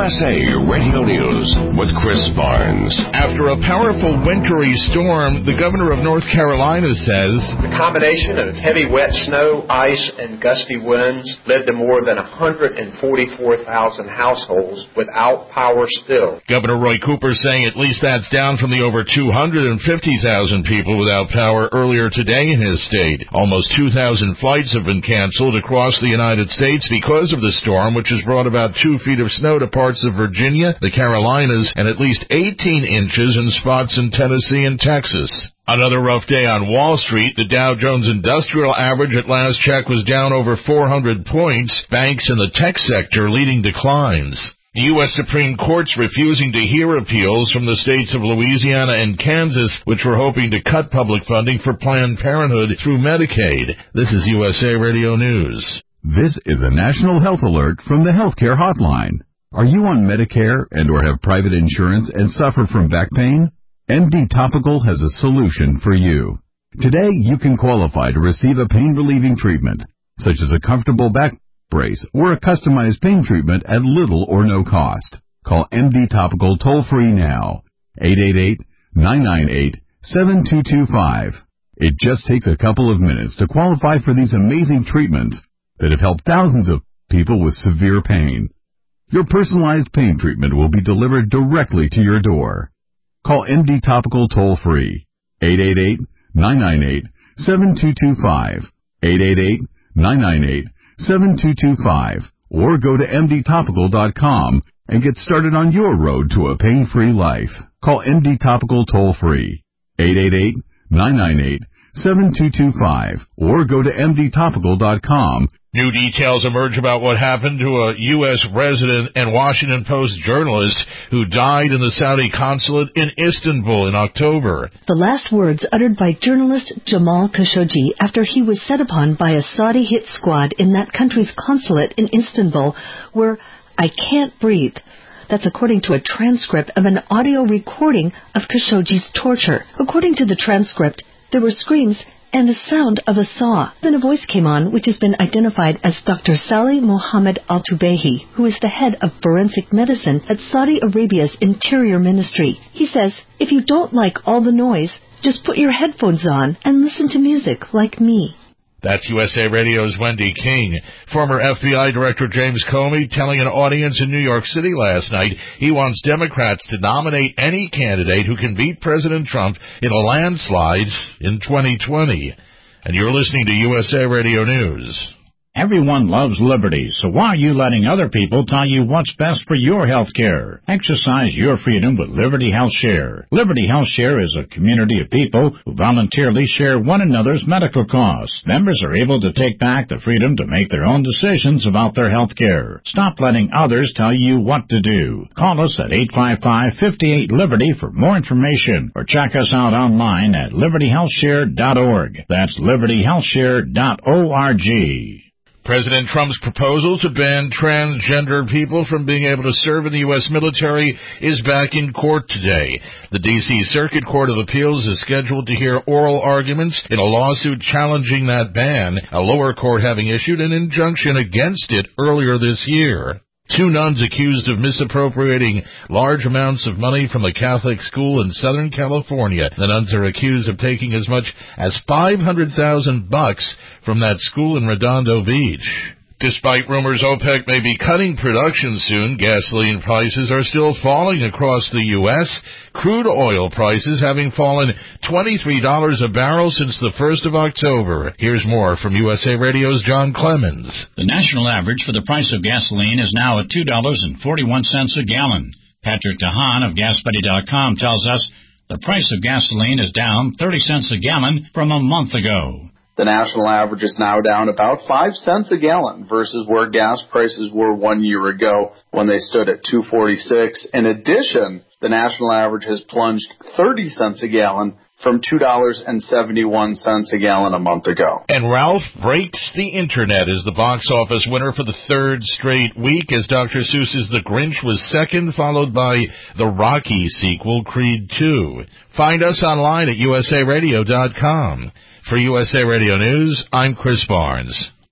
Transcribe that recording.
USA Radio News with Chris Barnes. After a powerful wintry storm, the governor of North Carolina says the combination of heavy wet snow, ice, and gusty winds led to more than 144,000 households without power still. Governor Roy Cooper saying at least that's down from the over 250,000 people without power earlier today in his state. Almost 2,000 flights have been canceled across the United States because of the storm, which has brought about 2 feet of snow to parts of Virginia, the Carolinas, and at least 18 inches in spots in Tennessee and Texas. Another rough day on Wall Street. The Dow Jones Industrial Average at last check was down over 400 points. Banks in the tech sector leading declines. The U.S. Supreme Court's refusing to hear appeals from the states of Louisiana and Kansas, which were hoping to cut public funding for Planned Parenthood through Medicaid. This is USA Radio News. This is a national health alert from the Healthcare Hotline. Are you on Medicare and or have private insurance and suffer from back pain? MD Topical has a solution for you. Today, you can qualify to receive a pain-relieving treatment, such as a comfortable back brace or a customized pain treatment at little or no cost. Call MD Topical toll-free now, 888-998-7225. It just takes a couple of minutes to qualify for these amazing treatments that have helped thousands of people with severe pain. Your personalized pain treatment will be delivered directly to your door. Call MD Topical toll-free, 888-998-7225, 888-998-7225, or go to mdtopical.com and get started on your road to a pain-free life. Call MD Topical toll-free, 888-998-7225, or go to mdtopical.com. New details emerge about what happened to a U.S. resident and Washington Post journalist who died in the Saudi consulate in Istanbul in October. The last words uttered by journalist Jamal Khashoggi after he was set upon by a Saudi hit squad in that country's consulate in Istanbul were, "I can't breathe." That's according to a transcript of an audio recording of Khashoggi's torture. According to the transcript, there were screams and the sound of a saw. Then a voice came on, which has been identified as Dr. Salih Mohammed Al-Tubaihi, who is the head of forensic medicine at Saudi Arabia's Interior Ministry. He says, if you don't like all the noise, just put your headphones on and listen to music like me. That's USA Radio's Wendy King. Former FBI Director James Comey telling an audience in New York City last night he wants Democrats to nominate any candidate who can beat President Trump in a landslide in 2020. And you're listening to USA Radio News. Everyone loves liberty, so why are you letting other people tell you what's best for your health care? Exercise your freedom with Liberty Health Share. Liberty Health Share is a community of people who voluntarily share one another's medical costs. Members are able to take back the freedom to make their own decisions about their health care. Stop letting others tell you what to do. Call us at 855-58-LIBERTY for more information, or check us out online at libertyhealthshare.org. That's libertyhealthshare.org. President Trump's proposal to ban transgender people from being able to serve in the U.S. military is back in court today. The D.C. Circuit Court of Appeals is scheduled to hear oral arguments in a lawsuit challenging that ban, a lower court having issued an injunction against it earlier this year. 2 nuns accused of misappropriating large amounts of money from a Catholic school in Southern California. The nuns are accused of taking as much as $500,000 from that school in Redondo Beach. Despite rumors OPEC may be cutting production soon, gasoline prices are still falling across the U.S., crude oil prices having fallen $23 a barrel since the 1st of October. Here's more from USA Radio's John Clemens. The national average for the price of gasoline is now at $2.41 a gallon. Patrick DeHaan of GasBuddy.com tells us the price of gasoline is down 30 cents a gallon from a month ago. The national average is now down about 5 cents a gallon versus where gas prices were 1 year ago when they stood at $2.46. In addition, the national average has plunged 30 cents a gallon from $2.71 a gallon a month ago. And Ralph Breaks the Internet is the box office winner for the 3rd straight week, as Dr. Seuss's The Grinch was second, followed by the Rocky sequel, Creed 2. Find us online at usaradio.com. For USA Radio News, I'm Chris Barnes.